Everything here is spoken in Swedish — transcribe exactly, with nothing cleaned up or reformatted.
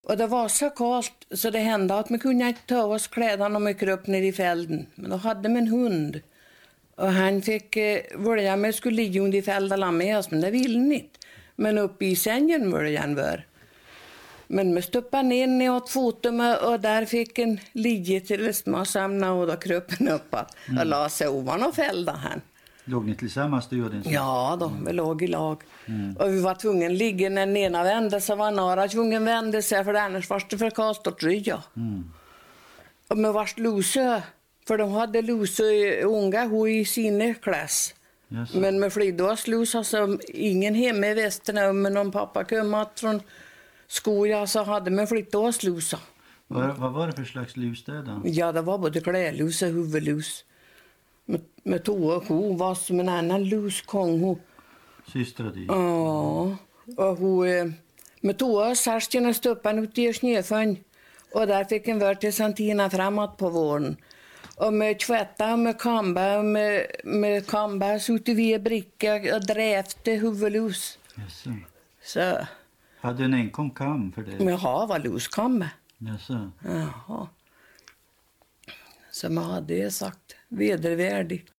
Och det var så kallt så det hände att man kunde inte ta oss kläderna och mycket upp ner i fälden. Men då hade man en hund. Och han fick eh, välja med skulle ligga under i fäldarna med oss, men det ville han inte. Men uppe i sängen ville han vara. Men med stoppade in i åt foten och där fick en ligga till småsamna och då kröp han upp mm. och la sig ovan och fällde han. Låg ni tillsammans du och din son? Ja då, vi låg i lag. Mm. Och vi var tvungna att ligga när den ena vände sig var några tvungen vände sig för annars var det för kast och trya. Mm. Och vi var lose, för de hade lose unga hon i sina klass. Yes. Men med flydde oss lose så ingen hemma i västern men om pappa kom från skoja så hade man flyttat oss lusa. Vad, vad var det för slags lus det då? Ja, det var både klädlus och huvudlus. Med, med två ko var som en annan luskong hon. Syster och dig? Ja, och hon med två särskilda stöpan ut i snöfön. Och där fick en vara till Santina framåt på våren. Och med tvätta och med kamba och med, med kamba så ute vid bricka och dräfte huvudlus. Yes. Så... Hade en enkom kam för det? Men jag var luskamme. Jaså? Jaha. Så man hade sagt vedervärdigt.